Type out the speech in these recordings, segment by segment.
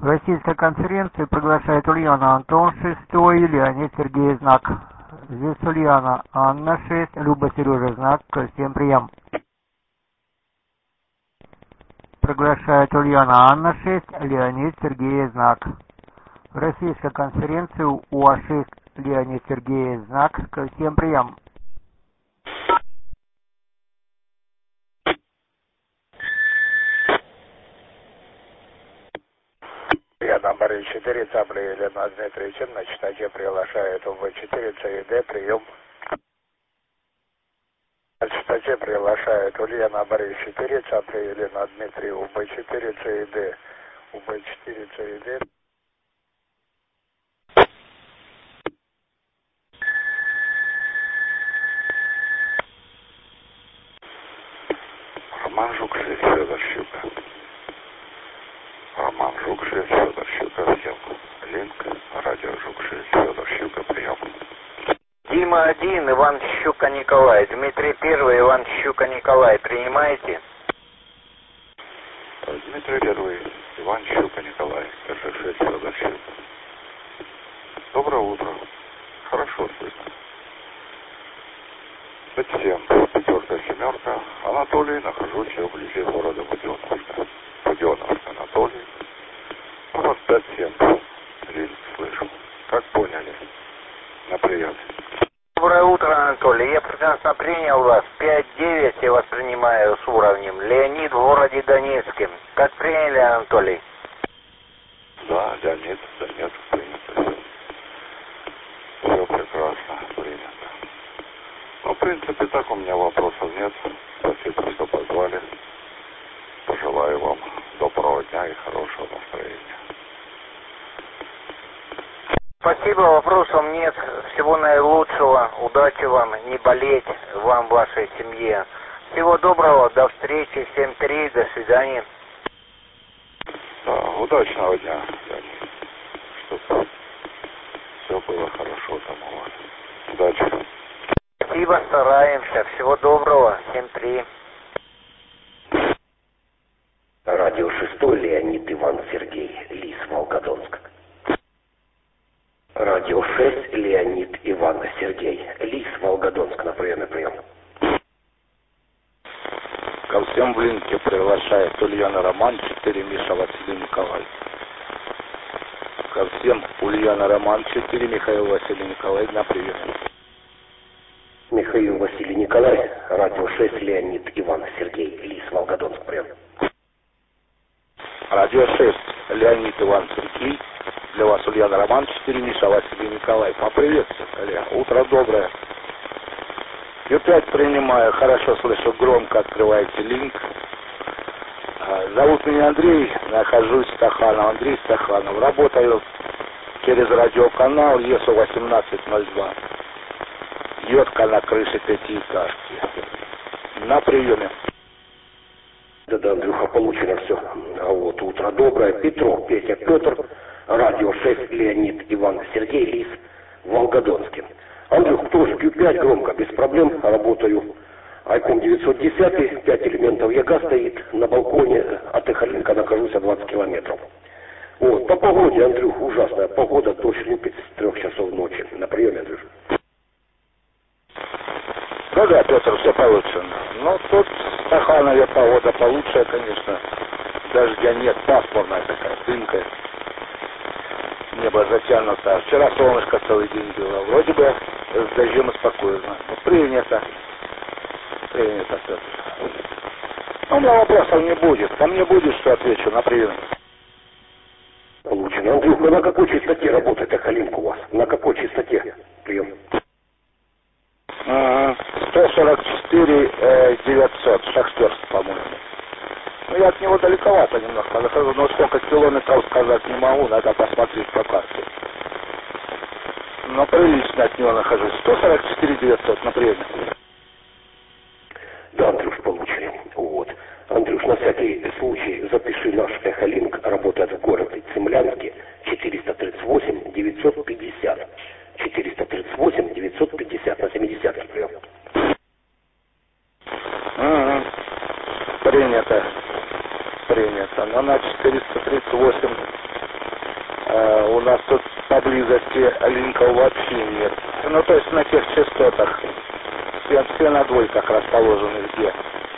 Российская конференция приглашает Ульяна Антон 6, Леонид Сергей Знак. Здесь Ульяна Анна 6, Люба Сережа Знак. Всем прием. Приглашает Ульяна Анна 6, Леонид Сергей Знак. В российской конференции УА6 Леонид Сергей Знак. Всем прием. Я на баре 4, Цапли Елена Дмитриевича, на частоте приглашает УВ4, ЦИД, прием. На частоте приглашает Улья на баре 4, Цапли Елена Дмитриевна, УВ4, ЦИД, УВ4, ЦИД. Роман Жук-6, Федор Щука. Роман Жук-6, Федор Щука, всем. Линк, радио Жук-6, Федор Щука, прием. Дима-1, Иван Щука Николай. Дмитрий 1, Иван Щука Николай. Принимаете? Дмитрий 1, Иван Щука Николай, РЖ-6, Федор Щука. Доброе утро. Хорошо слышно. 5-7, пятерка, семерка. Анатолий, нахожусь вблизи города Буденновска. Буденновск, Анатолий. У вас 5-7. Линк слышу. Как поняли? На прием. Доброе утро, Анатолий. Я прекрасно принял вас. 5-9 я вас принимаю с уровнем. Леонид в городе Донецке. Как приняли, Анатолий? Да, Леонид, Донецк, принято. Все прекрасно, принято. Ну, в принципе, так у меня вопросов нет. Спасибо, что позвали. Пожелаю вам доброго дня и хорошего настроения. Спасибо, вопросов нет. Всего наилучшего. Удачи вам, не болеть вам, вашей семье. Всего доброго, до встречи. 7-3, до свидания. Да, удачного дня, Леонид. Чтобы все было хорошо там у вас. Удачи. Спасибо, стараемся. Всего доброго. 7-3. Радио 6, Леонид Иван Сергей, Лис, Волгодонск. Радио 6, Леонид Иван Сергей, Лис, Волгодонск, на прием. Ко всем в линке приглашает Ульяна Роман 4, Миша Василий Николай. Ко всем Ульяна Роман 4, Михаил Василий Николай, на приеме. Михаил Василий Николай, радио 6, Леонид Иван Сергей, Лис, Волгодонск, прием. Радио 6, Леонид Иван Сергей. Для вас Ульяна Роман 4, Миша Василий Николай. Поприветствую, коллега. Утро доброе. Ю5 принимаю. Хорошо слышу, громко открываете линк. Зовут меня Андрей. Нахожусь в Стаханово. Андрей Стаханов. Работаю через радиоканал ЕСУ 1802. Йодка на крыше пятиэтажки. На приеме. Да, Андрюха, получено все. А вот утро доброе. Петров, Петя, Петр. Радио 6, Леонид Иван Сергей, Лис, в Волгодонске. Андрюх, тоже Q5, громко, без проблем, работаю. Айком 910, 5 элементов ЯГА стоит, на балконе от Эхолинка нахожусь 20 километров. Вот, по погоде, Андрюх, ужасная погода, дождь лупит с 3 часов ночи. На приеме, Андрюш. Да, Петр, все получено. Но тут в Стаханове погода получше, конечно. Дождя нет, пасмурная такая, дымка. Небо затянуто. Вчера солнышко целый день было. Вроде бы с дождем и спокойно. Но принято. Принято, Петр. У меня вопросов не будет. Ко мне будет, что отвечу на прием. Получено. Андрюха, на какой частоте работает Эхолинк у вас? На какой частоте? Прием. 144 900. Шахтерск, по-моему. Ну, я от него далековато немножко нахожу, но сколько километров сказать не могу, надо посмотреть по карте. Но прилично от него нахожусь. 144 900 на приеме. Да, Андрюш, получили. Вот. Андрюш, на всякий случай запиши наш Эхолинк, работает в городе Цимлянске, 438 950. 438 950 на 70-ке прием. Принято. Принято. Но на 438 У нас тут поблизости линков вообще нет. Ну, то есть на тех частотах. Все на двойках расположены, где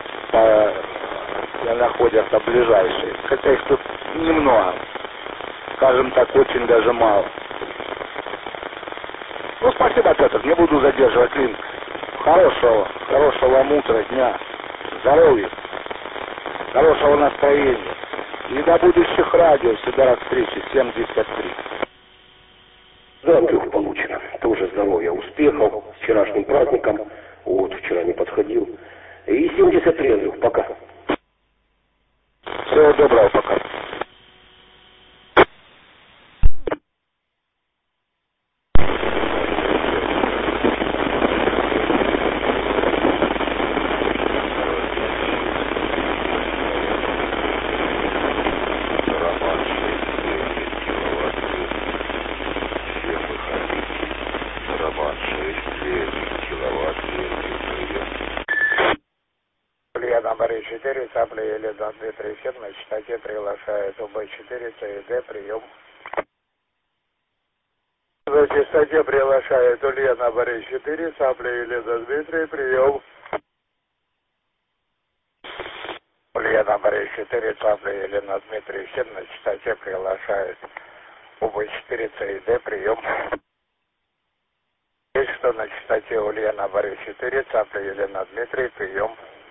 находятся ближайшие. Хотя их тут немного. Скажем так, очень даже мало. Ну, спасибо, Петр. Не буду задерживать линк. Хорошего вам утра, дня. Здоровья. Хорошего настроения. И до будущих радио. Всегда рад встрече. 73. За Андрюх получено. Тоже здоровья, успехов. С вчерашним праздником. Вот, вчера не подходил. И 73, Андрюх, пока. Всего доброго, пока. Ульяна Борис 4, Цапля Елена Дмитрий 7, на частоте приглашает УБ4, ЦИД, прием. На частоте приглашает Ульяна Борис 4, Цапля Елена Дмитрий, прием. Ульяна Борис 4, Цапля Елена Дмитрий 7, на частоте приглашает УБ4, ЦИД, прием. Есть что на частоте Ульяна Борис 4, Цапля Елена Дмитрий, прием.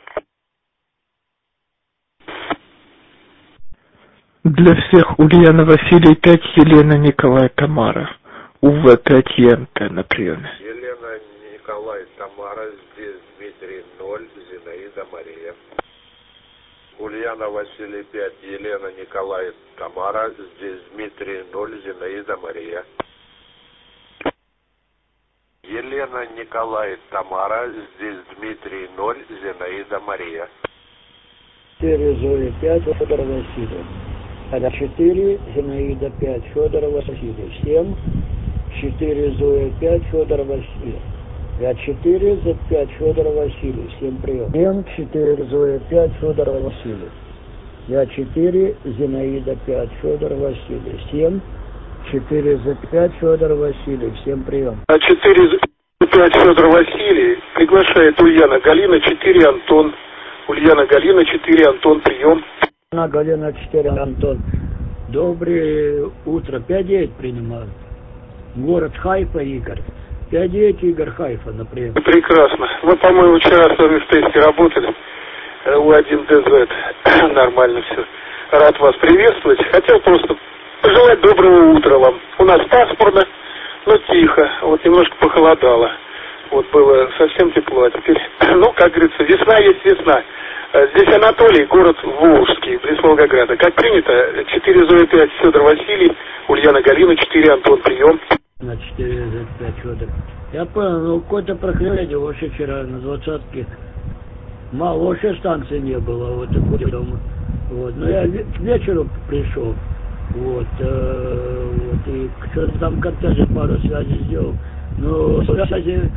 Для всех Ульяна Василий 5, Елена Николай Тамара. УВ5 ЕМТ на приеме. Елена Николай Тамара, здесь Дмитрий 0, Зинаида Мария. Ульяна Василий 5, Елена Николай Тамара, здесь Дмитрий 0, Зинаида Мария. Елена Николай Тамара, здесь Дмитрий 0, Зинаида Мария. 4, Зоя 5, Федор Васильев. 4, Зинаида 5, Федор Васильев. 7, 4, Зоя 5, Федор Васильев. 4, Z5, Федор Васильев. 7, прием. 7, 4, Зоя 5, Федор Васильев. 4, Зинаида 5, Федор Васильев. 7, 4, Z5, Федор Васильев. 7, прием. 4, Z5, Федор Васильев. Приглашает Ульяна Галина 4, Антон. Ульяна Галина 4, Антон, прием. Галина 4, Антон. Доброе утро. 5-9 принимаю. Город Хайфа, Игорь. 5-9, Игорь, Хайфа, например. Прекрасно. Мы, по-моему, вчера с вами в тесте работали. У1ДЗ. Нормально все. Рад вас приветствовать. Хотел просто пожелать доброго утра вам. У нас пасмурно, но тихо. Вот немножко похолодало. Вот было совсем тепло, а теперь, ну, как говорится, весна есть весна. Здесь Анатолий, город Волжский, близ Волгограда. Как принято, 4 Зоя 5, Федор Василий, Ульяна Галина, 4, Антон, прием. На 4 Зоя 5, Федор. Я понял, ну, какое-то проклятие вообще вчера на 20-ке. Мало, вообще станции не было, вот, вот. Но я к вечеру пришел, вот, и что-то там кортеже пару связей сделал. Ну, связи,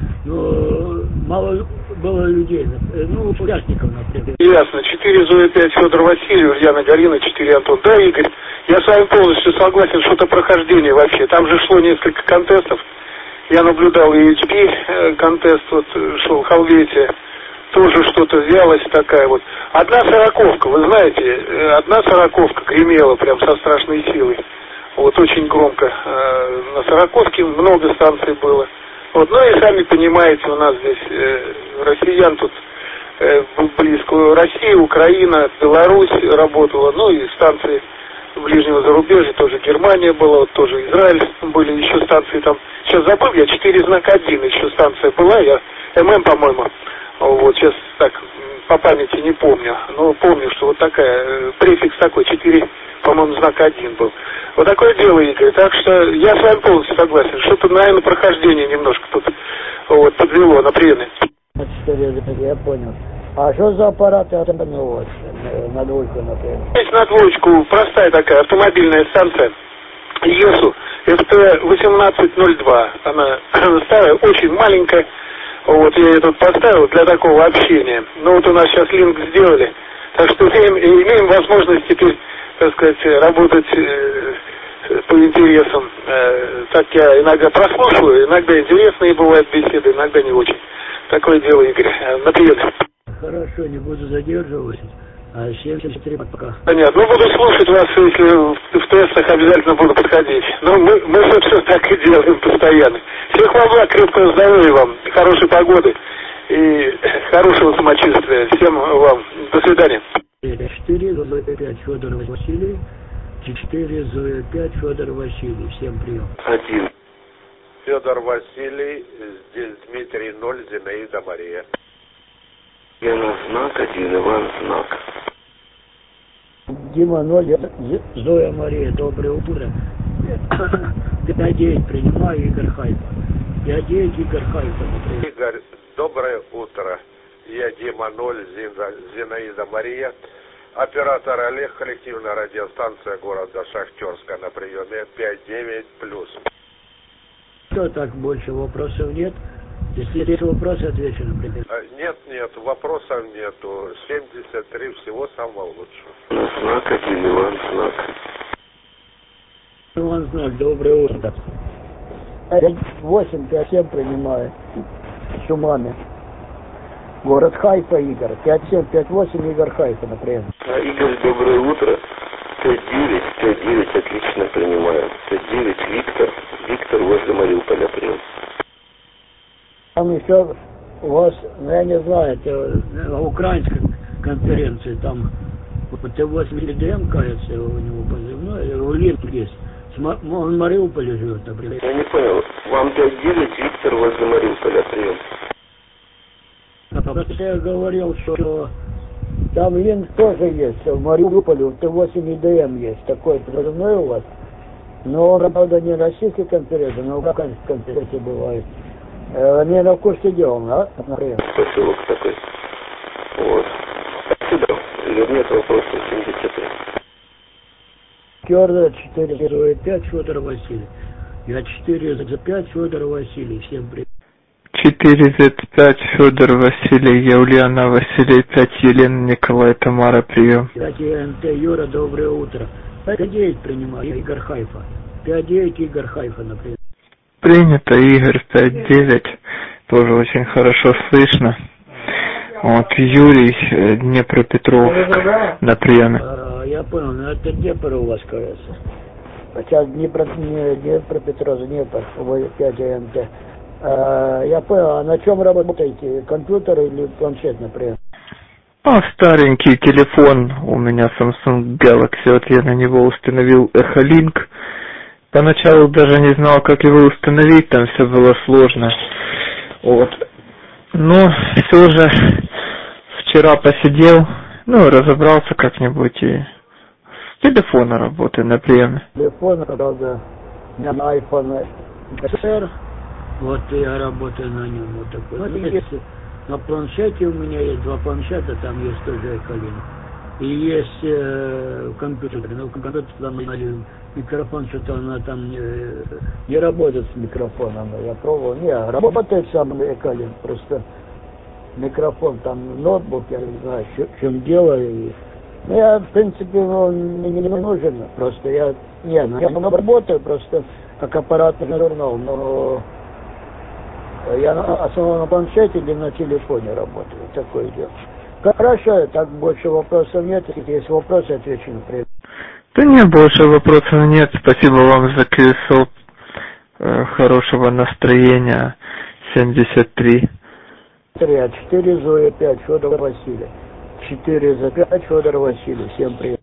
мало было людей, ну, участников, например. Ясно. 4 Зоя 5, Федор Василий, Ульяна Галина, 4, Антон. Да, Игорь, я с вами полностью согласен, что-то прохождение вообще. Там же шло несколько контестов. Я наблюдал и HP контест, вот, шел Халветия. Тоже что-то вялость такая вот. Одна сороковка, вы знаете, одна сороковка гремела прям со страшной силой. Вот очень громко. На сороковке много станций было. Вот, ну и сами понимаете, у нас здесь россиян тут близко. Россия, Украина, Беларусь работала, ну и станции ближнего зарубежья, тоже Германия была, вот тоже Израиль, были еще станции там. Сейчас забыл, я 4 знака 1 еще станция была, я ММ, по-моему. Вот сейчас так по памяти не помню, но помню, что вот такая, префикс такой, 4, по-моему, знак 1 был. Вот такое дело, Игорь. Так что я с вами полностью согласен. Что-то, наверное, прохождение немножко тут вот, подвело на приеме. Я понял. А что за аппараты на двойку, например? Есть на двоечку простая такая автомобильная станция ЕСУ FT1802. Она старая, очень маленькая. Вот я ее тут поставил для такого общения. Ну вот у нас сейчас линк сделали. Так что имеем возможность теперь, так сказать, работать по интересам. Так я иногда прослушиваю, иногда интересные бывают беседы, иногда не очень. Такое дело, Игорь. На приеме. Хорошо, не буду задерживать. А 73 пока. Понятно. Ну, буду слушать вас, если в тестах обязательно буду подходить. Но мы собственно, так и делаем постоянно. Всех вам благ, крепкого здоровья вам, хорошей погоды и хорошего самочувствия. Всем вам. До свидания. 4, Зоя 5, Федор Василий. 4, Зоя 5, Федор Василий. Всем прием. 1. Федор Василий, здесь Дмитрий 0, Зинаида Мария. Яна знак, 1, Иван знак. Дима 0, Зоя Мария, доброе утро. 5-9 принимаю, Игорь Хайфа. 5-9, Игорь Хайфа, например. Игорь, доброе утро. Я Дима 0, Зинаида Мария. Оператор Олег, коллективная радиостанция города Шахтерска на приеме 5-9+. Что так, больше вопросов нет? Если есть вопросы, отвечу, например. Нет, вопросов нету. 73, всего самого лучшего. Знак 1, Иван знак. Иван знак, доброе утро. 8-5-7 принимаю. Шумами. Город Хайфа, Игорь. 5-7-5-8, Игорь Хайфа, например. Игорь, доброе утро. 5-9, отлично принимаю. 5-9, Виктор возле Мариуполя прием. Там еще у вас, ну я не знаю, это украинская конференция, там Т8 ДМ, кажется, у него позывной, Улин есть. Он в Мариуполе живет, например. Я не понял, вам 5-9, Виктор возле Мариуполя прием. Я говорил, что там Лин тоже есть, в Мариуполе, Т8 ДМ есть, такой позывной у вас. Но он, правда, не российской конференции, но украинской конференции бывает. Не на курсе делом, да, например? Поселок такой. Вот. Спасибо. Или нет вопросов 73. Керда 4 5, Федор Василий. Я 4 за 5, Федор Василий. Всем привет. 4Z5, Федор Василий, я Ульяна Василий, 5, Елена Николай, Тамара, прием. 5, НТ, Юра, доброе утро. 5-9 принимаю, Игорь Хайфа. 5-9, Игорь Хайфа, например. Принято, Игорь, 5-9, тоже очень хорошо слышно. Вот, Юрий, Днепропетровск, на приеме. Я понял, но это Днепр у вас, кажется. Хотя Днепропетровск, Днепр, 5 НТ. Я понял, а на чем работаете? Компьютер или планшет, например? Старенький телефон у меня Samsung Galaxy, вот я на него установил Echolink. Поначалу даже не знал, как его установить, там все было сложно. Вот. Но все же вчера посидел, разобрался как-нибудь и с телефона работаю на приеме. Телефон, правда, на iPhone XR. Вот я работаю на нем вот такой. Вот если на планшете у меня есть 2 планшета, там есть тоже Echolink. И есть компьютер, но компьютер там микрофон, что-то она там не работает с микрофоном. Я пробовал. Не, работает сам Echolink, просто микрофон там ноутбук, я не знаю, в чем дело. Ну, я, в принципе, мне не нужен, просто я работаю просто как аппаратный журнал, но я основном на планшете или на телефоне работаю, такое дело. Хорошо, так больше вопросов нет, если есть вопросы, отвечу например. Да нет, больше вопросов нет, спасибо вам за КСО, хорошего настроения, 73. 4 Зоя 5, Федор Василий. 4 за 5, Федор Василий, всем привет.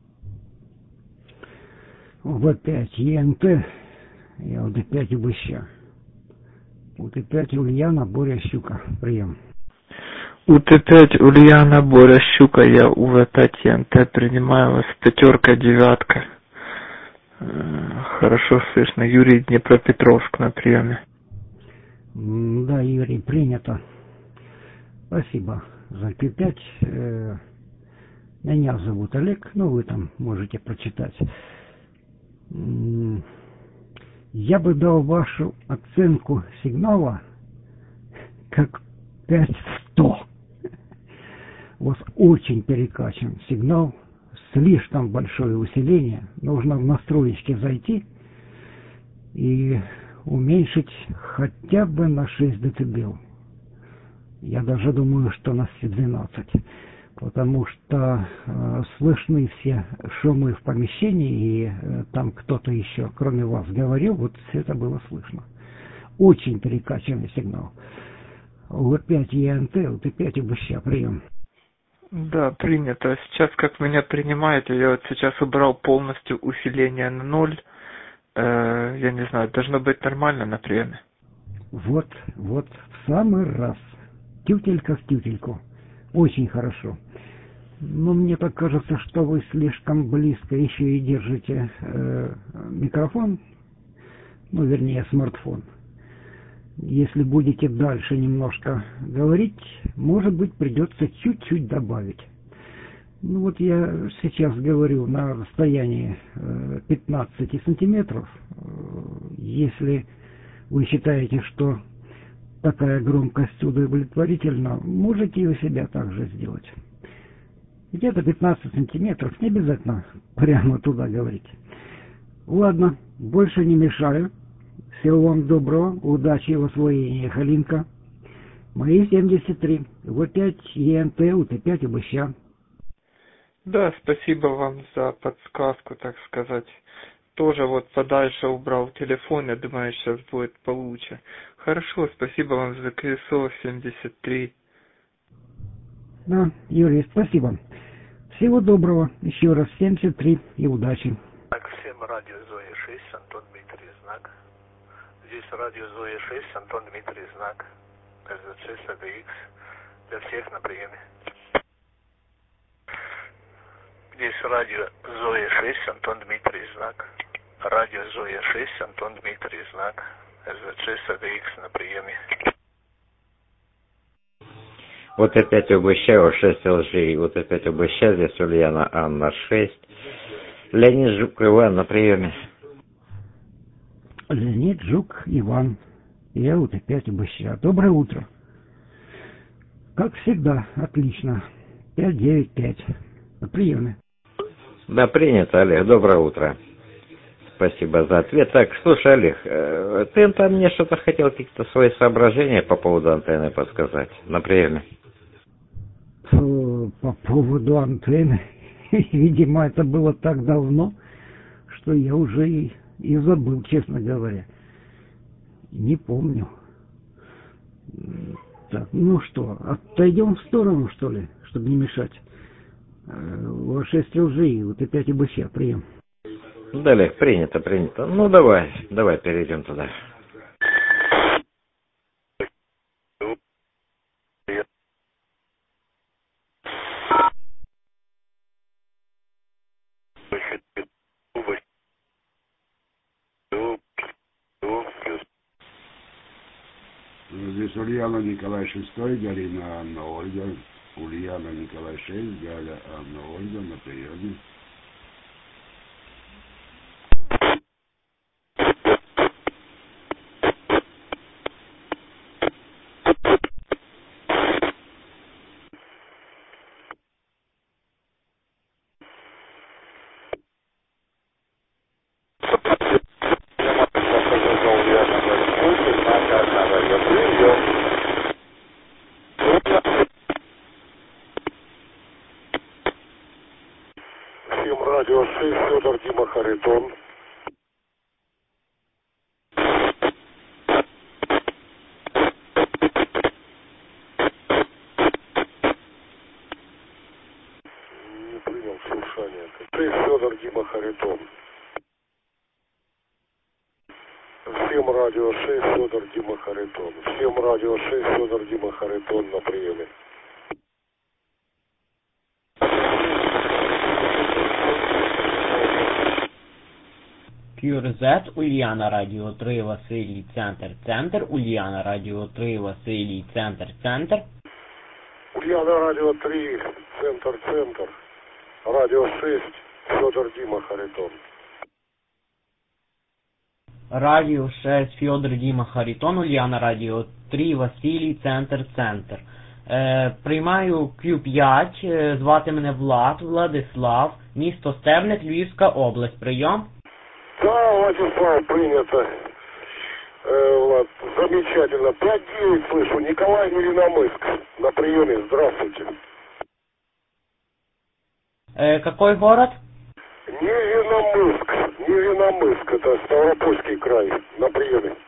В5 ЕНТ, я УД5 и ВЩ. УТ5 Ульяна, Боря, Щука, прием. УТ5 Ульяна, Боря, Щука, я УВ5 ЕНТ принимаю вас, 5, 9. Хорошо слышно, Юрий, Днепропетровск на приеме. Да, Юрий, принято. Спасибо за П5. Меня зовут Олег, вы там можете прочитать. Я бы дал вашу оценку сигнала как 5/100. У вас очень перекачан сигнал, слишком большое усиление. Нужно в настройки зайти и уменьшить хотя бы на 6 дБ. Я даже думаю, что на все 12, потому что слышны все шумы в помещении, и там кто-то еще, кроме вас, говорил, вот все это было слышно. Очень перекачанный сигнал. УВ5 ЕНТ, УТ5 УБЩ, прием. Да, принято. Сейчас как меня принимаете, я вот сейчас убрал полностью усиление на 0. Я не знаю, должно быть нормально на приеме. Вот, в самый раз. Тютелька в тютельку. Очень хорошо. Но мне так кажется, что вы слишком близко еще и держите микрофон, ну, вернее, смартфон. Если будете дальше немножко говорить, может быть, придется чуть-чуть добавить. Ну вот я сейчас говорю на расстоянии 15 сантиметров. Если вы считаете, что такая громкость удовлетворительна, можете и у себя также сделать. Где-то 15 сантиметров, не обязательно прямо туда говорить. Ладно, больше не мешаю. Всего вам доброго, удачи в освоении Эхолинка. Мои 73, УВ5 ЕНТ, УТ5 УБЩ. Да, спасибо вам за подсказку, так сказать. Тоже вот подальше убрал телефон, я думаю, сейчас будет получше. Хорошо, спасибо вам за КСО 73. Да, Юрий, спасибо. Всего доброго, еще раз 73 и удачи. Так, всем радио Зоя 6, Антон Дмитрий, знак. Здесь радио Зоя 6, Антон Дмитрий, знак. РЗЦ СДХ для всех на приеме. Здесь радио Зоя 6, Антон Дмитрий, знак. Радио Зоя 6, Антон Дмитрий, знак. РЗЦ СДХ на приеме. Вот опять УБЩ, О6 ЛЖ, вот опять УБЩ, здесь Ульяна Анна 6. Леонид Жук Иван на приеме. Леонид Жук Иван. Я вот опять УБЩ. Доброе утро. Как всегда, отлично. 595. На приеме. Да, принято, Олег. Доброе утро. Спасибо за ответ. Так, слушай, Олег, ты там мне что-то хотел, какие-то свои соображения по поводу антенны подсказать на приеме? По поводу антенны, видимо, это было так давно, что я уже и забыл, честно говоря. Не помню. Так, ну что, отойдем в сторону, что ли, чтобы не мешать? О6 ЛЖ, вот опять УБЩ, прием. Да, Олег, принято. Ну, давай перейдем туда. Здесь Ульяна Николай 6, Галина Анна Ольга. Ульяна Николай 6, Галя Анна Ольга на приеме. Радио 6, Федор Дима Харитон. Не принял слушание. 6, Федор Дима Харитон. Всем радио 6, Федор Дима Харитон. Всем радио 6, Федор Дима Харитон на приеме. QRZ, Ульяна Радіо 3, Василій, Центр, Ульяна Радіо 3, Василій, Центр. Ульяна Радио 3, Центр. Радио 6, Федор Дима Харитон. Радіо 6, Федор Діма Харитон, Ульяна Радіо 3, Василій, Центр. Приймаю Q5, звати мене Владислав, місто Стерник, Львівська область. Прийом? Да, Владислав, принято. Вот, замечательно. 5-9 слышу. Николай Невиномыск на приеме. Здравствуйте. Какой город? Невиномыск. Невиномыск. Это Ставропольский край. На приеме.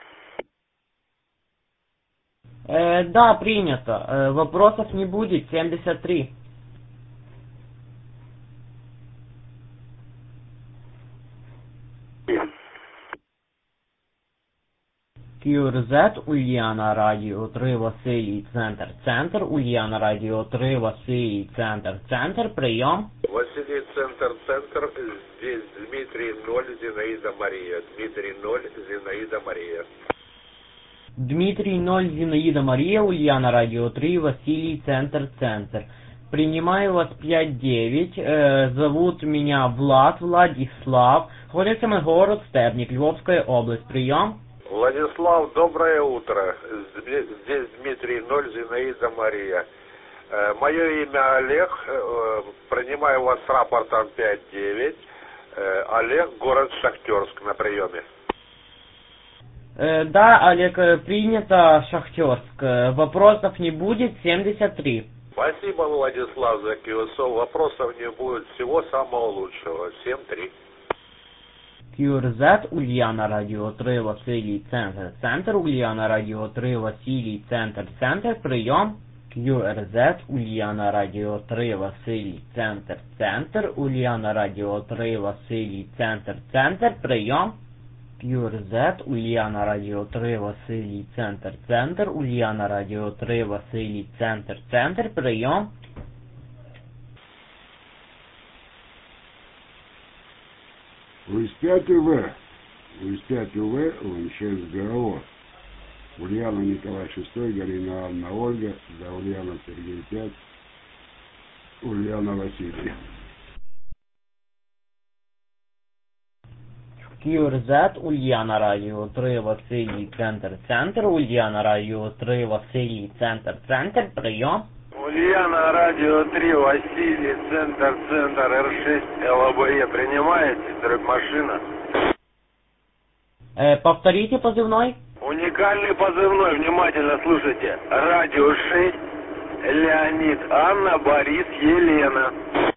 Да, принято. Вопросов не будет. 73. QRZ, Ульяна, радио 3, Василий, центр, Ульяна, радио 3, Василий, центр, прием. Василий, центр, здесь Дмитрий 0, Зинаида Мария. Дмитрий 0, Зинаида Мария. Дмитрий 0, Зинаида Мария, Ульяна, радио 3, Василий, центр. Принимаю вас 5-9, зовут меня Владислав, находится мой город Стебник, Львовская область, прием. Владислав, доброе утро. Здесь Дмитрий 0, Зинаида Мария. Мое имя Олег. Принимаю вас с рапортом 5-9. Олег, город Шахтерск, на приеме. Да, Олег, принято, Шахтерск. Вопросов не будет, 73. Спасибо, Владислав, за КИОСО. Вопросов не будет. Всего самого лучшего. 7-3. QRZ, Ульяна, радио 3, Василий, центр, Ульяна, радио 3, Василий, центр, прием. QRZ, Ульяна, радио 3, Василий, центр, Ульяна, радио 3, Василий, центр, прием. QRZ, Ульяна, радио 3, Василий, центр, Ульяна, радио 3, Василий, центр, прием. УС-5 УВ, УС-5 УВ, УМЧС ГАО. Ульяна Николай 6, Галина Анна Ольга, да Ульяна Сергей 5, Ульяна Василий. QRZ, Ульяна, радио 3, Василий, центр, Ульяна, радио 3, Василий, центр, прием. Ульяна, радио 3, Василий, центр, Р6, ЛАБЕ принимаете? Драгмашина. Повторите позывной. Уникальный позывной, внимательно слушайте. Радио 6, Леонид, Анна, Борис, Елена.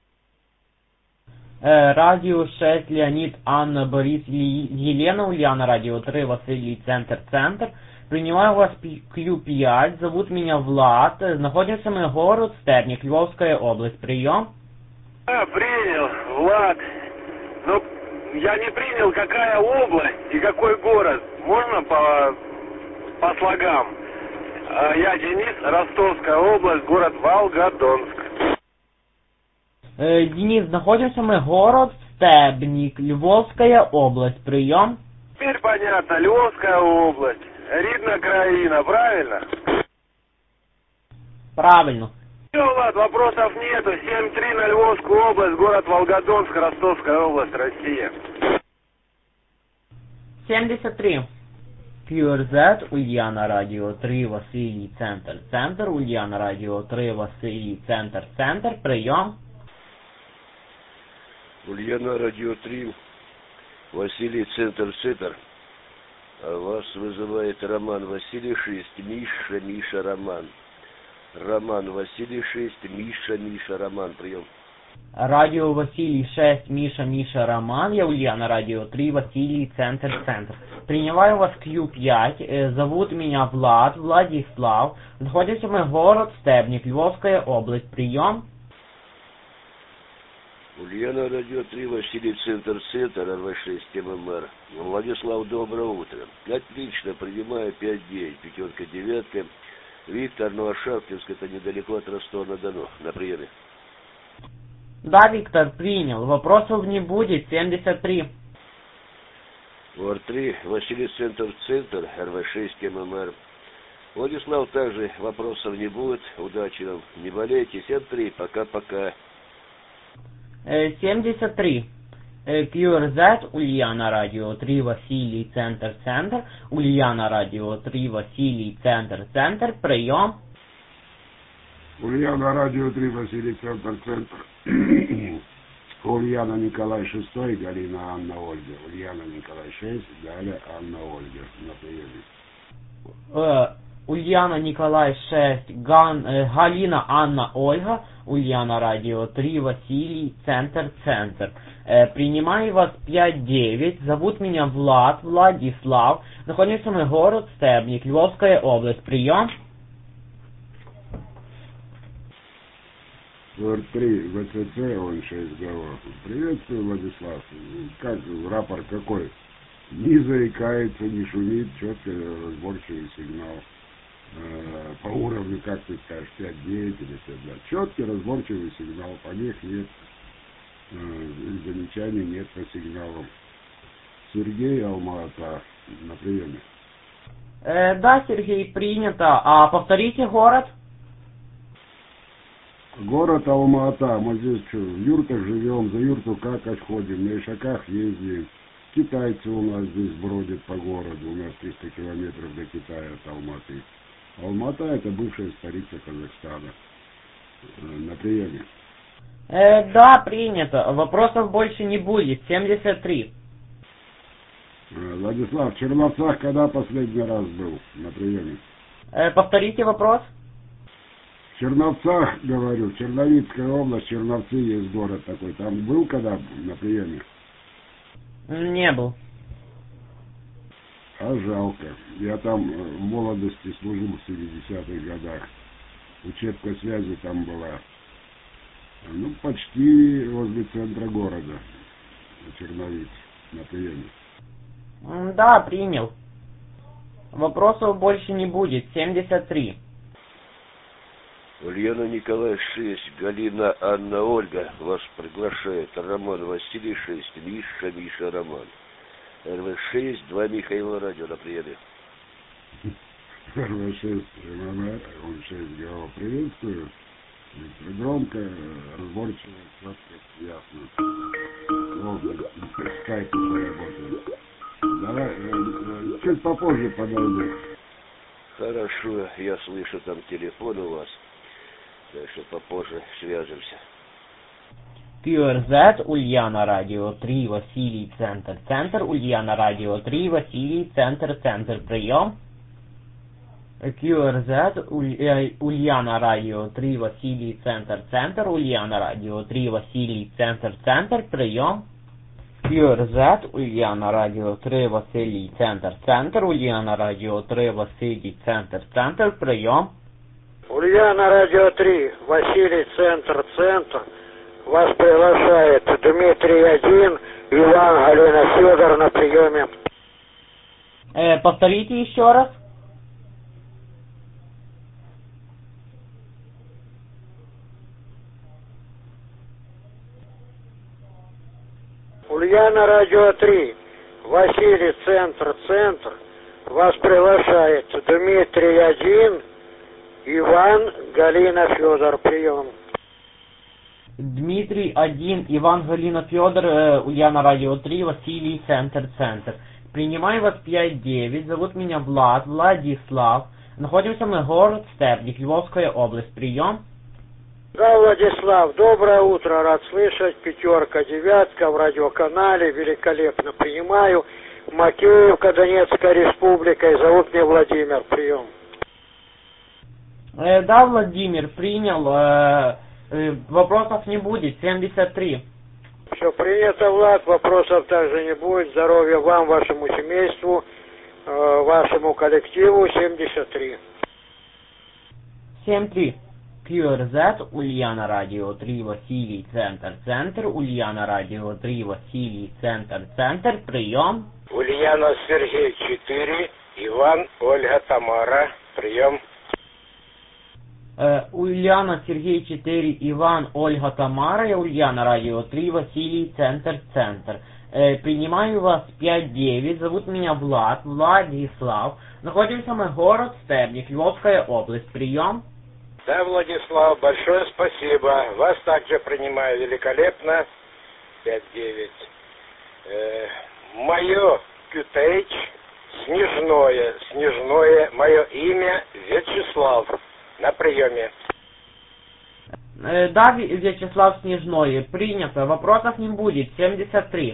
Радио 6, Леонид, Анна, Борис, Елена, Ульяна, радио 3, Василий, центр. Принимаю вас Q5, зовут меня Влад, находится мой город Стебник, Львовская область, прием. Принял, Влад. Ну, я не принял, какая область и какой город. Можно по слогам? Я Денис, Ростовская область, город Волгодонск. Денис, находится мой город Стебник, Львовская область, прием. Теперь понятно, Львовская область. Ридна краина, правильно? Правильно. Все, Влад, вопросов нету. 7-3 на Львовскую область, город Волгодонск, Ростовская область, Россия. 73. QRZ, Ульяна, радио 3, Василий, центр, Ульяна, радио 3, Василий, центр, прием. Ульяна, радио 3, Василий, центр. Вас вызывает Роман Василий 6, Миша, Роман. Роман Василий 6, Миша, Роман, прием. Радио Василий 6, Миша, Роман, я Ульяна, радио 3, Василий, центр. Принимаю вас Q5, зовут меня Владислав, находится мой город Стебник, Львовская область, прием. Ульяна, радио 3, Василий, центр, РВ6, ММР. Владислав, доброе утро. Отлично, принимаю 5-9, 5-9. Виктор, Новошахтинск, это недалеко от Ростова-на-Дону, на приеме. Да, Виктор, принял. Вопросов не будет. 73. УР-3, Василий, центр, РВ6, ММР. Владислав, также вопросов не будет. Удачи вам. Не болейте. 7-3. Пока-пока. 73. QRZ, Ульяна, радио 3, Василий, центр. Ульяна, радио 3, Василий, центр. Прием. Ульяна, радио 3, Василий, центр. Ульяна Николай 6, Галина Анна Ольга. Ульяна Николай 6, Галя Анна Ольга. На приеме. Ульяна Николай 6, Галина Анна Ольга, Ульяна Радио 3, Василий, Центр. Принимаю вас 5-9, зовут меня Влад, Владислав, находимся мы город Стебник, Львовская область, прием. 43, ВЦЦ, он 6 голов. Приветствую, Владислав. Как рапорт какой? Не заикается, не шумит, четко разборчивый сигнал. По уровню, как ты скажешь, 5-9 или 5-2. Четкий разборчивый сигнал, по них нет замечаний, нет по сигналам. Сергей, Алма-Ата, на приеме. Да, Сергей, принято. А повторите город? Город Алма-Ата. Мы здесь что, в юртах живем, за юрту какать ходим, на ишаках ездим. Китайцы у нас здесь бродят по городу, у нас 300 километров до Китая от Алматы. Алма-Ата — это бывшая столица Казахстана. На приеме. Да, принято. Вопросов больше не будет. 73. Владислав, в Черновцах когда последний раз был на приеме? Повторите вопрос. В Черновцах, говорю, Черновицкая область, Черновцы есть город такой. Там был когда на приеме? Не был. А жалко. Я там в молодости служил в 70-х годах. Учебка связи там была. Ну, почти возле центра города. Черновиц на приеме. Да, принял. Вопросов больше не будет. 73. Ульяна Николай 6, Галина Анна Ольга вас приглашает. Роман Василий 6, Миша Роман. РВ6, 2 Михаила Радио на приеме. РВ6, он 6 говорил, приветствую. Громко, разборчиво, четко, ясно. Ровно, скайп уже работает. Давай, чуть попозже подойду. Хорошо, я слышу там телефон у вас. Так что попозже свяжемся. QRZ, Ульяна Радио 3, Василий, Центр. Ульяна Радио 3, Василий, Центр. Прием. QRZ, Ульяна Радио 3, Василий, Центр. Ульяна Радио 3, Василий, Центр. Прием. QRZ, Ульяна Радио 3, Василий, Центр. Ульяна Радио 3, Василий, Центр. Прием. Ульяна Радио 3, Василий, Центр. Вас приглашает Дмитрий 1, Иван, Галина, Федор на приеме. Повторите еще раз. Ульяна Радио 3, Василий, Центр. Вас приглашает Дмитрий 1, Иван, Галина, Федор. Прием. Дмитрий 1, Иван, Галина, Федор, Ульяна Радио 3, Василий, Центр. Принимаю вас 5-9, зовут меня Владислав. Находимся мы город Стебник, Львовская область. Прием. Да, Владислав, доброе утро, рад слышать. 5-9 в радиоканале, великолепно принимаю. Макеевка, Донецкая республика, и зовут меня Владимир. Прием. Да, Владимир, принял. Вопросов не будет. 73. Все принято, Влад, вопросов также не будет. Здоровья вам, вашему семейству, вашему коллективу. 73. 7-3. QRZ, Ульяна Радио 3, Василий, Центр. Ульяна Радио 3, Василий, Центр. Прием. Ульяна Сергей 4, Иван, Ольга, Тамара. Прием. Ульяна Сергей 4, Иван, Ольга, Тамара. Ульяна Радио 3, Василий, Центр. Принимаю вас 5-9, зовут меня Владислав. Находимся мы город Стебник, Львовская область. Прием. Да, Владислав, большое спасибо. Вас также принимаю великолепно. 5-9. Мое QTH Снежное. Мое имя Вячеслав. На приеме. Да, Вячеслав Снежной, принято. Вопросов не будет. 73.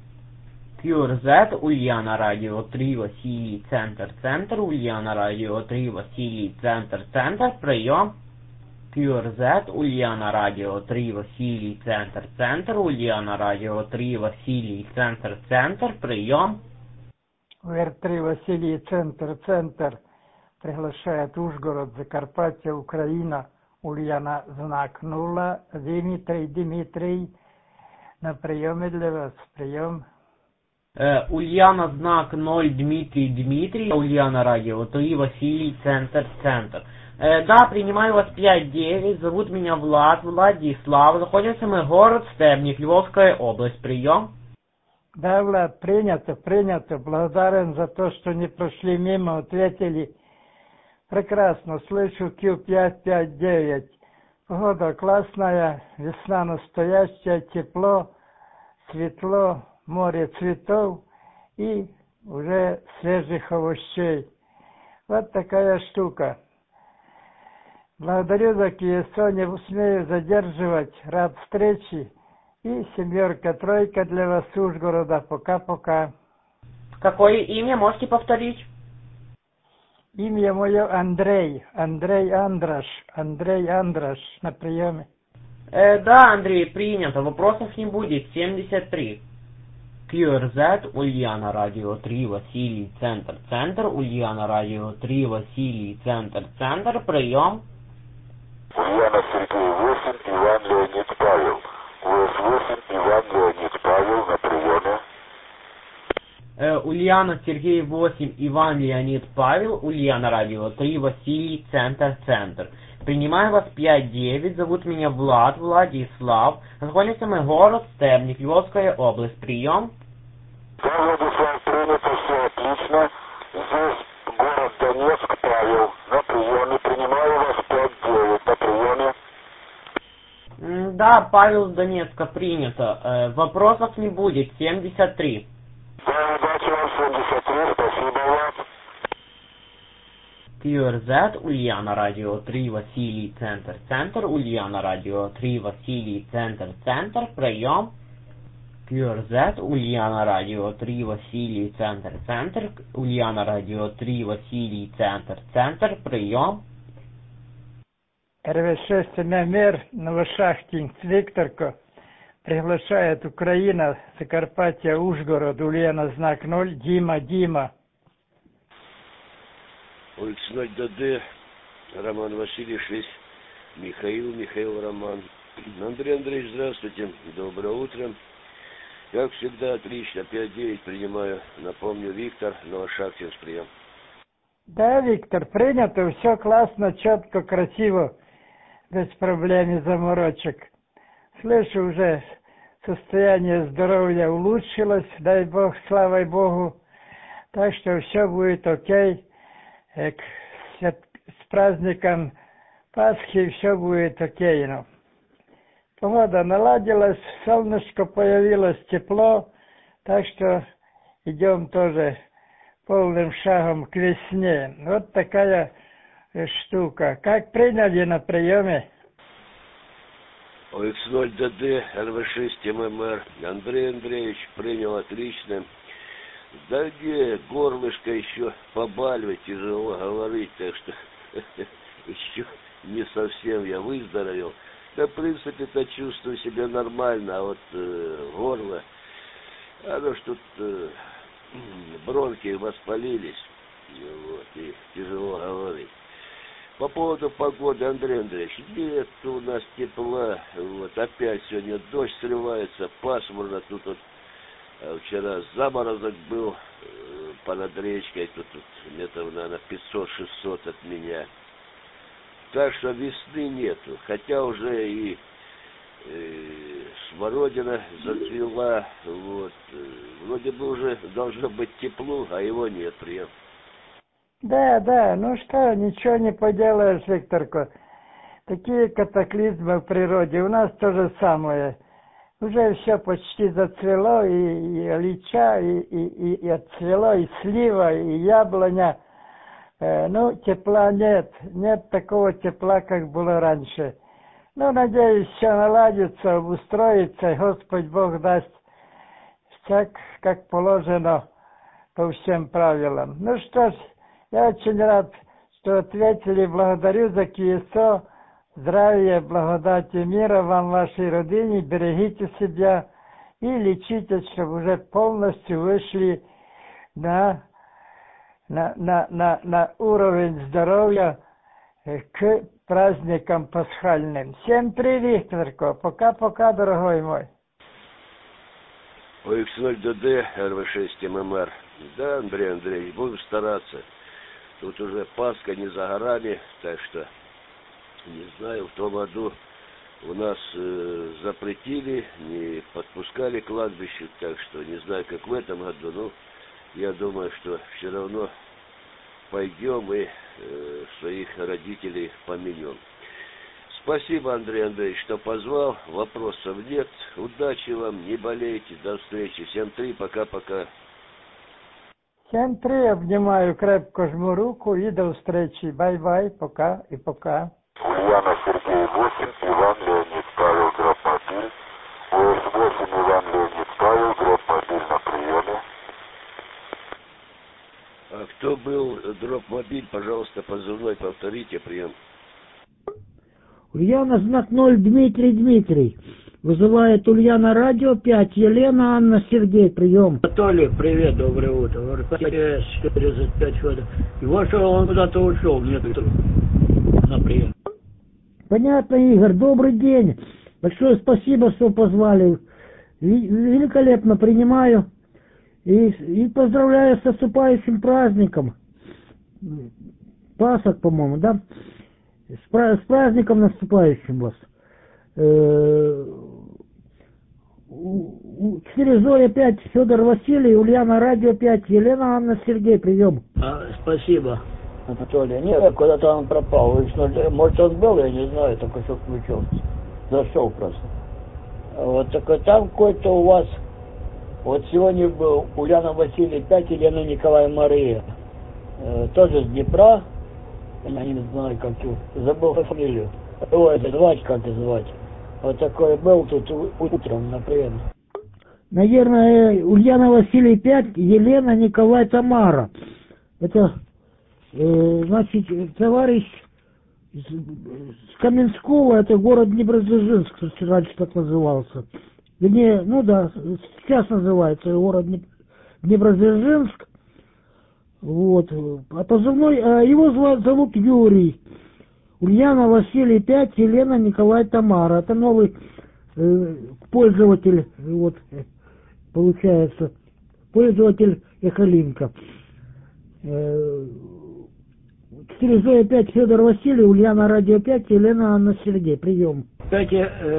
QRZ, Ульяна, радио 3, Василий, центр, Ульяна, радио 3, Василий, центр, прием. QRZ, Ульяна, радио 3, Василий, центр, Ульяна, радио 3, Василий, центр, прием. УР-3, Василий, центр, приглашает Ужгород, Закарпатье, Украина, Ульяна, знак 0, Дмитрий, на приеме для вас, прием. Ульяна, знак 0, Дмитрий, Ульяна, радио 3, Василий, центр. Да, принимаю вас 5-9, зовут меня Владислав, находимся мы город Стебник, Львовская область, прием. Да, Влад, принято, благодарен за то, что не прошли мимо, ответили. Прекрасно, слышу Q559. Погода классная, весна настоящая, тепло, светло, море цветов и уже свежих овощей. Вот такая штука. Благодарю за КСО, не усмею задерживать, рад встрече. И 7-3 для вас с Ужгорода, пока-пока. Какое имя, можете повторить? Имя мое Андрей Андраш, на приеме. Да, Андрей, принято, вопросов не будет. 73. QRZ, Ульяна, радио 3, Василий, центр, Ульяна, радио 3, Василий, центр, прием. Ульяна, Сергей 8, Иван, Леонид, Павел. УС-8, Иван, Леонид, Павел, на приеме. Ульяна, Сергей 8, Иван, Леонид, Павел, Ульяна, радио 3, Василий, центр. Принимаю вас 5-9, зовут меня Владислав, находимся мы город Стебник, Львовская область, прием. Да, Владислав, принято, все отлично. Здесь город Донецк, Павел, на приеме. Принимаю вас 5-9, на приеме. Да, Павел с Донецка, принято. Вопросов не будет. 73. Да, удачи вам, 73, спасибо вам. QRZ, Ульяна, радио 3, Василий, центр, Ульяна, радио 3, Василий, центр, прием. QRZ, Ульяна, радио 3, Василий, центр, Ульяна, радио 3, Василий, центр, прием. РВ-6 Мямер, Новошахтинск, Викторко, приглашает Украина, Закарпатье, Ужгород, Ульяна, знак 0, Дима. Улица 0 ДД, Роман Василий 6, Михаил Роман. Андрей Андреевич, здравствуйте, доброе утро. Как всегда, отлично, 5-9 принимаю. Напомню, Виктор, Новошахтинск, прием. Да, Виктор, принято, все классно, четко, красиво, без проблем и заморочек. Слышу, уже состояние здоровья улучшилось, дай Бог, слава Богу. Так что все будет окей. С праздником Пасхи все будет окей. Ну. Погода наладилась, солнышко появилось, тепло, так что идем тоже полным шагом к весне. Вот такая штука. Как приняли на приеме? ОХ-0 ДД, РВ-6 ММР. Андрей Андреевич принял отлично. Да где, горлышко еще побаливает, тяжело говорить, так что еще не совсем я выздоровел. Да, в принципе-то чувствую себя нормально, а вот горло, оно ж тут бронхи воспалились, вот, и тяжело говорить. По поводу погоды, Андрей Андреевич, нет у нас тепла, вот, опять сегодня дождь срывается, пасмурно, тут вот, вчера заморозок был понад речкой, тут метров, наверное, 500-600 от меня. Так что весны нету, хотя уже и смородина зацвела, вот, вроде бы уже должно быть тепло, а его нет, прием. Да, ну что, ничего не поделаешь, Викторко. Такие катаклизмы в природе, у нас то же самое. Уже все почти зацвело, и лича, и отцвело, и слива, и яблоня. Ну, тепла нет такого тепла, как было раньше. Ну, надеюсь, все наладится, обустроится, и Господь Бог даст так, как положено по всем правилам. Ну что ж, я очень рад, что ответили. Благодарю за КСО. Здравия, благодати, мира вам, вашей родине. Берегите себя и лечитесь, чтобы уже полностью вышли на уровень здоровья к праздникам пасхальным. Всем привет, Викторко. Пока-пока, дорогой мой. ОХ0 ДД, РВ6 ММР. Да, Андрей Андреевич, будем стараться. Тут уже Пасха не за горами, так что, не знаю, в том году у нас запретили, не подпускали к кладбищу, так что не знаю, как в этом году, но я думаю, что все равно пойдем и своих родителей помянем. Спасибо, Андрей Андреевич, что позвал. Вопросов нет. Удачи вам, не болейте. До встречи. 7-3, пока-пока. 7-3, обнимаю, крепко жму руку и до встречи. Бай-бай, пока и пока. Ульяна Сергей 8, Иван Леонид Павел, гроб-мобиль. ОС-8, Иван Леонид Павел, гроб-мобиль на приеме. А кто был дроп-мобиль, пожалуйста, позывной повторите прием. Ульяна, знак 0, Дмитрий. Вызывает Ульяна радио 5, Елена, Анна, Сергей, прием. Анатолий, привет, доброе утро. РПС 45 хода. И вашего он куда-то ушел, нет, на прием. Понятно, Игорь, добрый день. Большое спасибо, что позвали. Великолепно принимаю. И поздравляю с наступающим праздником. Пасок, по-моему, да? С праздником наступающим вас. 4 Зоя 5, Федор Василий, Ульяна радио 5, Елена, Анна, Сергей, прием. Спасибо, Анатолий. Нет, куда-то он пропал. Может, он был, я не знаю, только что включился. Зашел просто. Вот такой там какой-то у вас. Вот сегодня был Ульяна Василий 5, Елена Николая Мария. Тоже с Днепра. Я не знаю, как его. Забыл фамилию. Звать, как звать. Вот такой был тут утром на приеме. Наверное, Ульяна Василий 5, Елена Николай Тамара. Это, значит, товарищ с Каменского, это город Днепродзержинск, раньше так назывался. Вернее, ну да, сейчас называется город Днепродзержинск. Вот. А позывной, его зовут Юрий. Ульяна Василий 5, Елена Николай Тамара. Это новый пользователь, вот, получается, пользователь Эхолинка. 4 Зоя 5, Федор Василий, Ульяна радио 5, Елена Анна Сергей. Прием. 5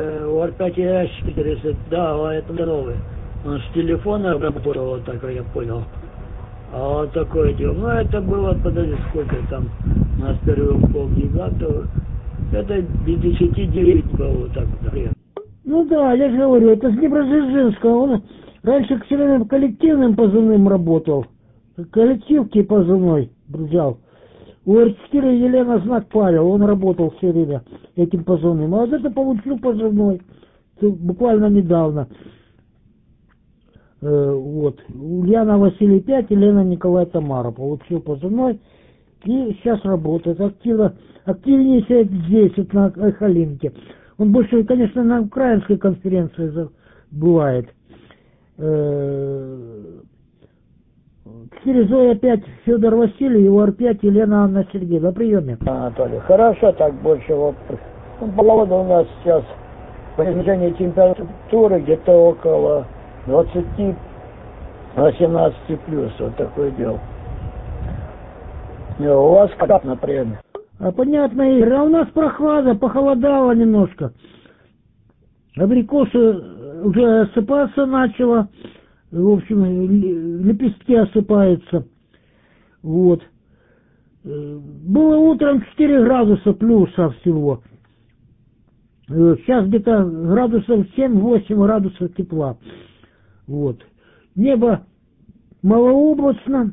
4, да, это новый. Он с телефона работал, вот так я понял. А вот такое дело. Ну, это было, подожди, сколько там, у нас первый полгигата. Это без 10-9 было вот так, например. Ну да, я же говорю, это с Днепродзержинска. Он раньше все время коллективным позывным работал. Коллективки позывной взял. У Р4 Елена знак Павел, он работал все время этим позывным. А вот это получил позывной буквально недавно. Вот. Ульяна Василий 5, Елена Николай Тамара получил позывной и сейчас работает активнее здесь, вот на Эхолинке. Он больше, конечно, на украинской конференции бывает. 4 Зоя 5, Федор Василий, УР5, Елена Анна Сергей. На приеме. Анатолий, хорошо, так больше вопрос. Погода у нас сейчас, понижение температуры где-то около 20-18 плюс, вот такое дело. У вас как на приеме? Понятно, Игорь, а у нас прохлада, похолодало немножко. Абрикосы уже осыпаться начало, в общем, лепестки осыпаются. Вот. Было утром 4 градуса плюса всего. Сейчас где-то градусов 7-8 градусов тепла. Вот. Небо малооблачно.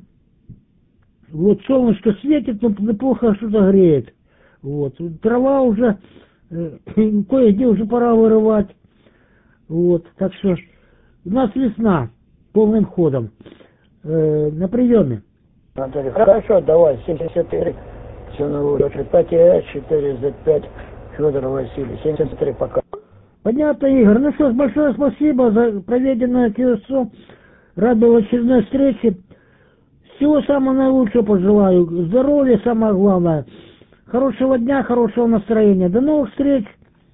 Вот солнышко светит, но плохо что-то греет. Вот. Трава уже кое-где уже пора вырывать. Вот, так что у нас весна полным ходом. На приеме. Анатолий, хорошо, давай, 73, все на улице, 4 за 5, Федор Василий, 73 пока. Понятно, Игорь. Ну что ж, большое спасибо за проведенное КСО. Рад был очередной встрече. Всего самого наилучшего пожелаю. Здоровья самое главное. Хорошего дня, хорошего настроения. До новых встреч.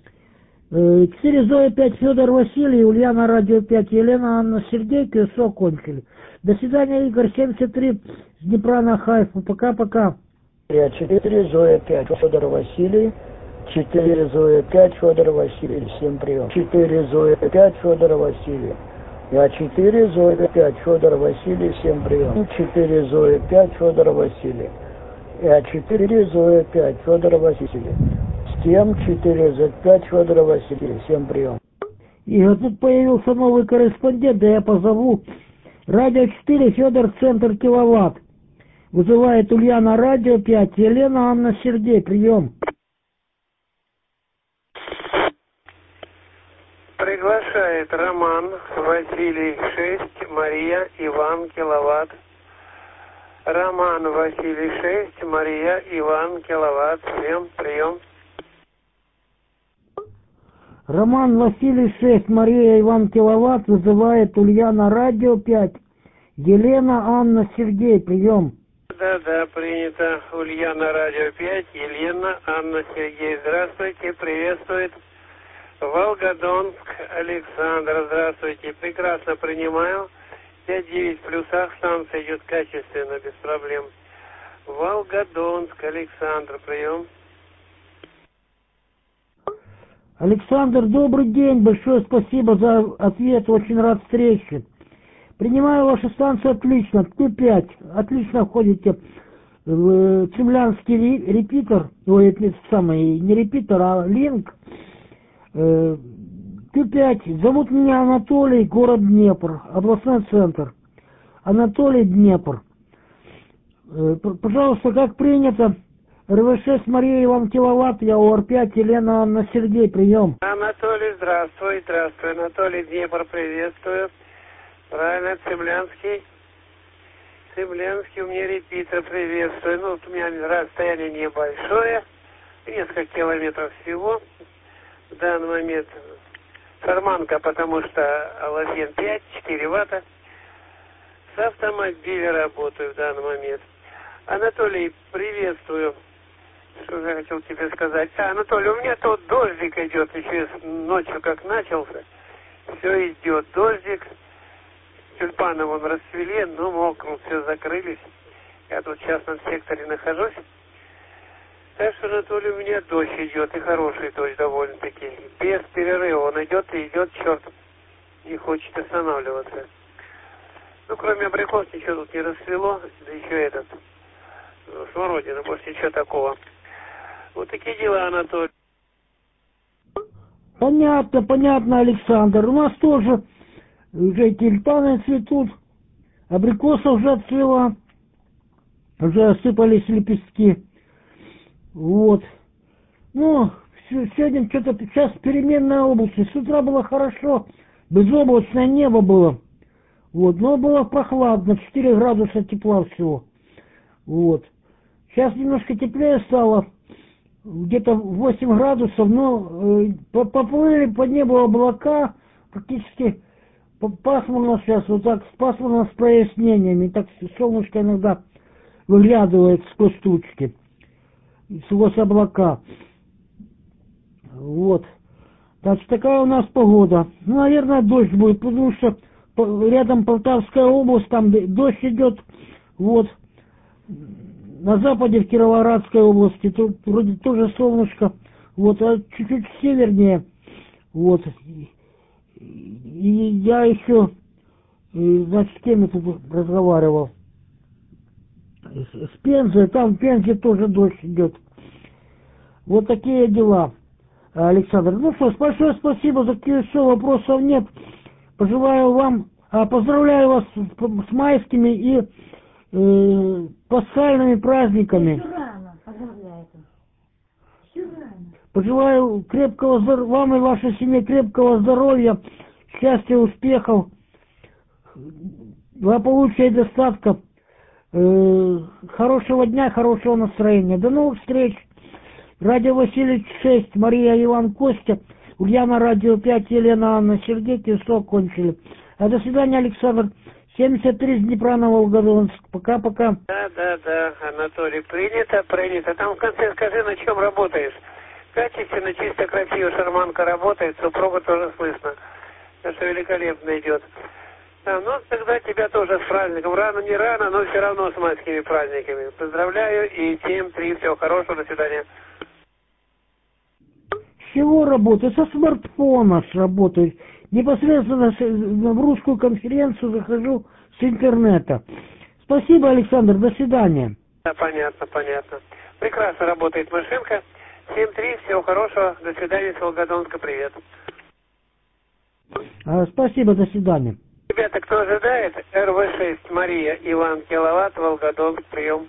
4 Зоя 5 Федор Василий, Ульяна Радио 5, Елена Анна Сергей, КСО кончили. До свидания, Игорь 73 с Днепра на Хайфу. Пока-пока. 4 Зоя 5 Федор Василий. 4 Зоя 5 Федор Василий. Всем прием. 4 Зоя 5 Федор Василий. Я 4 Зоя 5 Федор Василий. Всем прием. 4 Зоя 5 Федор Василий. Я 4 Зоя 5 Федор Василий. Всем 4 за 5 Федор Василий. Всем прием. И тут появился новый корреспондент, да я позову. Радио 4 Федор, центр киловатт. Вызывает Ульяна Радио 5, Елена Анна Сергей. Прием. Приглашает Роман, Василий 6, Мария, Иван, киловатт. Роман, Василий 6, Мария, Иван, киловатт. Всем прием. Роман, Василий 6, Мария, Иван, киловатт. Вызывает Ульяна Радио 5, Елена Анна Сергей. Прием. Да, принято. Ульяна Радио 5, Елена Анна Сергей. Здравствуйте, приветствует. Волгодонск, Александр, здравствуйте, прекрасно принимаю. 5-9 в плюсах, станция идет качественно, без проблем. Волгодонск, Александр, прием. Александр, добрый день, большое спасибо за ответ, очень рад встрече. Принимаю вашу станцию отлично, Т5, отлично входите в цемлянский репитер, ой, самый, не репитер, а линк. Т5, зовут меня Анатолий, город Днепр, областной центр. Анатолий, Днепр. Пожалуйста, как принято, РВ-6 Мария Иван киловатт, я ОР-5, Елена Анна Сергей, прием. Анатолий, здравствуй, Анатолий, Днепр, приветствую. Правильно, Цемлянский. Цемлянский, у меня репитер, приветствую. Ну, у меня расстояние небольшое, несколько километров всего. В данный момент шарманка, потому что аллофен 5, 4 ватта. С автомобиля работаю в данный момент. Анатолий, приветствую. Что я хотел тебе сказать? Анатолий, у меня тут дождик идет, еще ночью как начался. Все идет дождик. Тюльпаны вон расцвели, но мокрым, все закрылись. Я тут в частном секторе нахожусь. Так что, Анатолий, у меня дождь идет, и хороший дождь довольно-таки. Без перерыва он идет и идет, черт, не хочет останавливаться. Ну, кроме абрикос, ничего тут не расцвело, да еще этот, смородина, больше ничего такого. Вот такие дела, Анатолий. Понятно, Александр. У нас тоже уже тюльпаны цветут, абрикоса уже отцвела, уже осыпались лепестки. Вот. Ну, сегодня что-то сейчас переменная облачность. С утра было хорошо, безоблачное небо было. Вот, но было прохладно, 4 градуса тепла всего. Вот. Сейчас немножко теплее стало, где-то 8 градусов, но поплыли по небу облака, практически пасмурно сейчас, вот так, пасмурно с прояснениями, так солнышко иногда выглядывает сквозь тучки. Сквозь облака. Вот. Значит, такая у нас погода. Ну, наверное, дождь будет, потому что рядом Полтавская область, там дождь идет. Вот. На западе, в Кировоградской области, тут вроде тоже солнышко. Вот, а чуть-чуть севернее. Вот. И я еще, значит, с кем я тут разговаривал? С Пензой, там в Пензе тоже дождь идет. Вот такие дела, Александр. Ну что ж, большое спасибо за КСО, вопросов нет. Пожелаю вам, поздравляю вас с майскими и пасхальными праздниками. Еще рано, поздравляю. Еще рано. Пожелаю крепкого здоровья, вам и вашей семье крепкого здоровья, счастья, успехов, благополучия и достатка, хорошего дня, хорошего настроения. До новых встреч. Радио Василий 6, Мария, Иван, Костя, Ульяна, Радио 5, Елена, Анна, Сергей, все окончили. А до свидания, Александр. 73 с Днепра на Волгодонск. Пока-пока. Да, Анатолий, принято. Там в конце скажи, на чем работаешь. Качественно, чисто, красиво, шарманка работает, супруга тоже слышно. Это что великолепно идет. Да, ну, тогда тебя тоже с праздником. Рано, не рано, но все равно с майскими праздниками. Поздравляю и 7-3, всего хорошего, до свидания. С чего работаю? Со смартфона работаю. Непосредственно в русскую конференцию захожу с интернета. Спасибо, Александр, до свидания. Да, понятно. Прекрасно работает машинка. 7-3, всего хорошего, до свидания, с Волгодонска, привет. Спасибо, до свидания. Ребята, кто ожидает? РВ-6, Мария, Иван, Киловатт, Волгодонск, прием.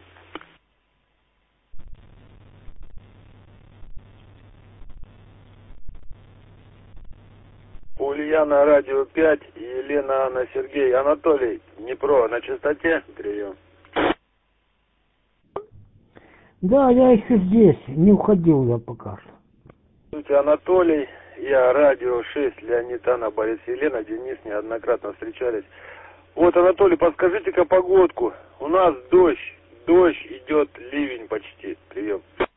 Ульяна, Радио 5, Елена, Анна, Сергей, Анатолий, Днепро, на частоте, прием. Да, я еще здесь, не уходил я пока что. Здравствуйте, Анатолий, я Радио 6, Леонид, Анна, Борис, Елена, Денис, неоднократно встречались. Вот, Анатолий, подскажите-ка погодку. У нас дождь идет, ливень почти, прием.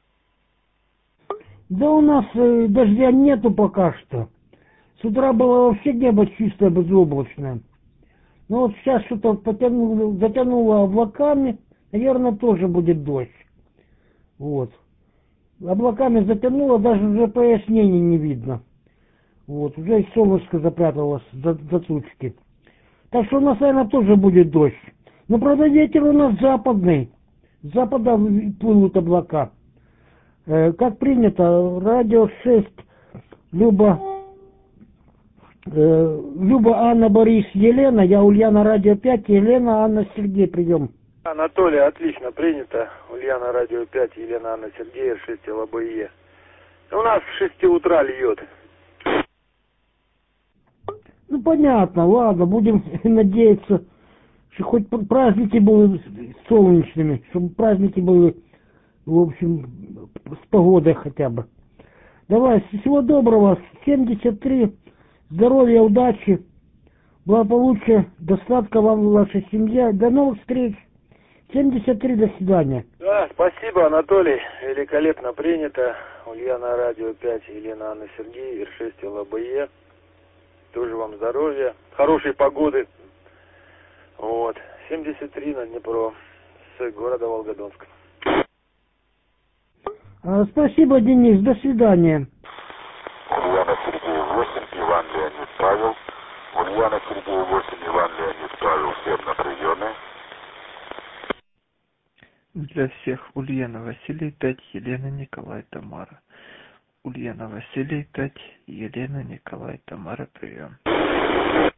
Да у нас дождя нету пока что. С утра было вообще небо чистое, безоблачное. Но вот сейчас что-то затянуло облаками, наверное, тоже будет дождь. Вот. Облаками затянуло, даже уже прояснений не видно. Вот, уже и солнышко запряталось за тучки. Так что у нас, наверное, тоже будет дождь. Но, правда, ветер у нас западный. С запада плывут облака. Как принято, Радио 6, Люба, Анна, Борис, Елена, я Ульяна, Радио 5, Елена, Анна, Сергей, прием. Анатолий, отлично, принято. Ульяна, Радио 5, Елена, Анна, Сергей, Р6, ЛБЕ. У нас в 6 утра льет. Ну, понятно, ладно, будем надеяться, что хоть праздники были солнечными, чтобы праздники были, в общем, с погодой хотя бы. Давай, всего доброго, 73, здоровья, удачи, благополучия, достатка вам и вашей семье. До новых встреч. 73, до свидания. Да, спасибо, Анатолий, великолепно принято. Ульяна, Радио 5, Елена, Анна, Сергей, Р6, ЛБЕ. Тоже вам здоровья, хорошей погоды. Вот, 73 на Днепро, с города Волгодонска. Спасибо, Денис, до свидания. Ульяна, Сергей, 8, Иван, Леонид, Павел. Ульяна, Сергей, 8, Иван, Леонид, Павел, всем на приеме. Для всех Ульяна, Василий 5, Елена, Николай, Тамара. Ульяна, Василий 5, Елена, Николай, Тамара, прием.